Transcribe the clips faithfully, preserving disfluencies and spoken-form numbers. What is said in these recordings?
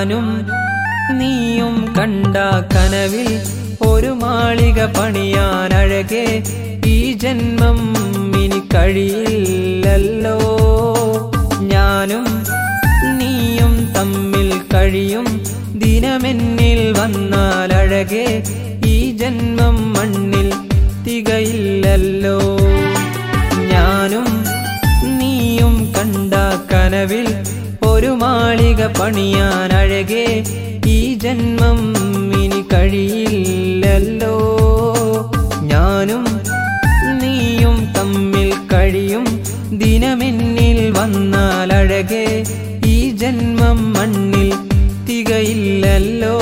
ഞാനും നീയും കണ്ട കനവിൽ ഒരു മാളിക പണിയാൻ അഴകേ ഈ ജന്മം ഇനി കഴിയില്ലല്ലോ. ഞാനും നീയും തമ്മിൽ കഴിയും ദിനമെന്നിൽ വന്നാൽ അഴകേ ഈ ജന്മം മണ്ണിൽ തികയില്ലല്ലോ. ഞാനും നീയും കണ്ട കനവിൽ ഒരു മാളിക പണിയാൻ അഴകേ ഈ ജന്മം ഇനി കഴിയില്ലല്ലോ. ഞാനും നീയും തമ്മിൽ കഴിയും ദിനമെന്നിൽ വന്നാൽ അഴകേ ഈ ജന്മം മണ്ണിൽ തികയില്ലല്ലോ.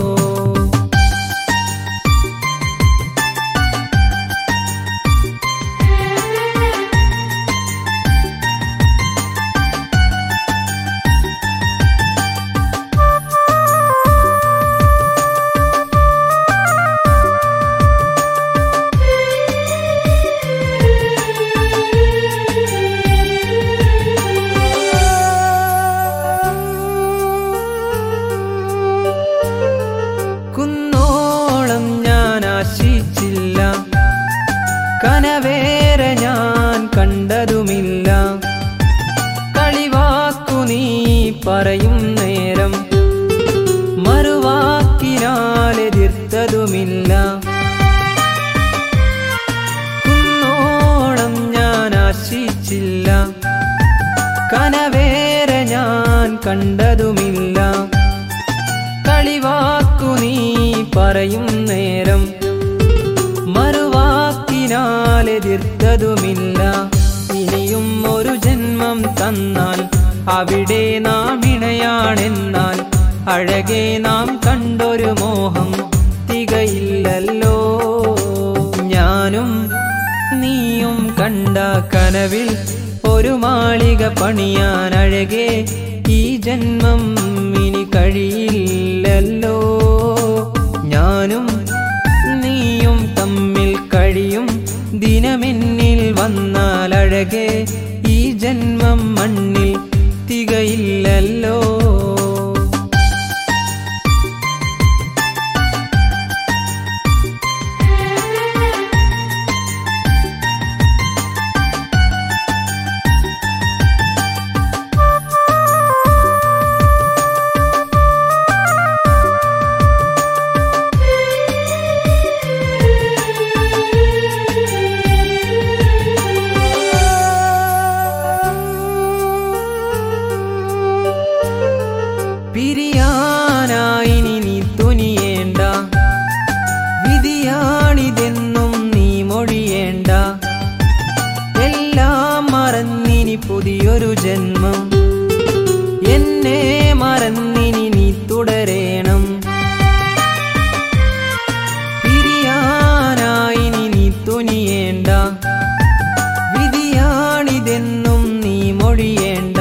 കനവേറെ ഞാൻ കണ്ടതുമില്ല, കളിവാക്കു നീ പറയും നേരം മറുവാക്കിനാൽ എതിർത്തതുമില്ല. കുന്നോളം ഞാൻ ആശിച്ചില്ല, കനവേറെ ഞാൻ കണ്ടതുമില്ല, കളിവാക്കു നീ പറയും നേരം മറുവാക്കിനാലെതിർത്തതുമില്ല. ഇനിയും ഒരു ജന്മം തന്നാൽ അവിടെ നാം ഇണയാണെന്നാൽ അഴകേ നാം കണ്ടൊരു മോഹം തികയില്ലല്ലോ. ഞാനും നീയും കണ്ട കനവിൽ ഒരു മാളിക പണിയാൻ അഴകേ ഈ ജന്മം ഇനി കഴിയില്ലല്ലോ. ഞാനും നീയും തമ്മിൽ കഴിയും ദിനമെന്നിൽ വന്നാൽ അഴകേ ഈ ജന്മം മണ്ണിൽ തികയില്ലല്ലോ. പിരിയാനായി നീ തുനിയേണ്ട, വിധിയാണിതെന്നും നീ മൊഴിയേണ്ട. എല്ലാം മറന്നിനി പുതിയൊരു ജന്മം, എന്നെ മറന്നിനി നീ തുടരേണം. പിരിയാനായി നീ തുനിയേണ്ട, വിധിയാണിതെന്നും നീ മൊഴിയേണ്ട.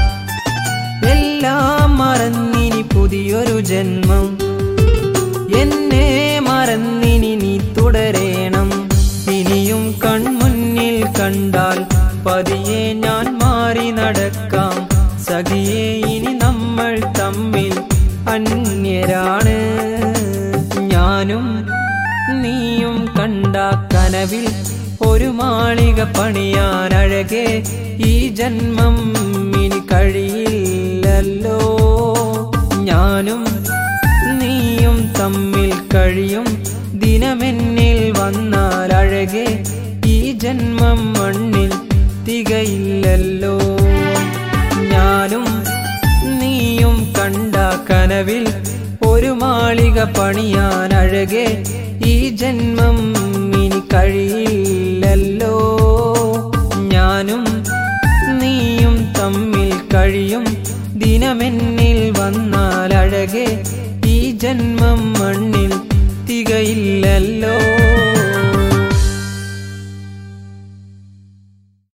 എല്ലാം മറന്നിനി പുതിയൊരു ജന്മം, എന്നെ മറന്നിനി നീ തുടരേണം. ഇനിയും കൺമുന്നിൽ കണ്ടാൽ പതിയെ ഞാൻ മാറി നടക്കാം. സഖിയേ ഇനി നമ്മൾ തമ്മിൽ അന്യരാണ്. ഞാനും നീയും കണ്ട കനവിൽ ഒരു മാളിക പണിയാൻ അഴകേ ഈ ജന്മം ഇനി കഴിയില്ലല്ലോ. ഞാനും നീയും തമ്മിൽ കഴിയും ദിനമെന്നിൽ വന്നാൽ അഴകേ ഈ ജന്മം മണ്ണിൽ തികയില്ലല്ലോ. ഞാനും നീയും കണ്ട കനവിൽ ഒരു മാളിക പണിയാൻ അഴകേ ഈ ജന്മം ഇനി കഴിയില്ലല്ലോ. ഞാനും നീയും തമ്മിൽ കഴിയും ദിനമെന്നിൽ വന്നാൽ അഴകേ ഈ ജന്മം മണ്ണിൽ തികയില്ലല്ലോ.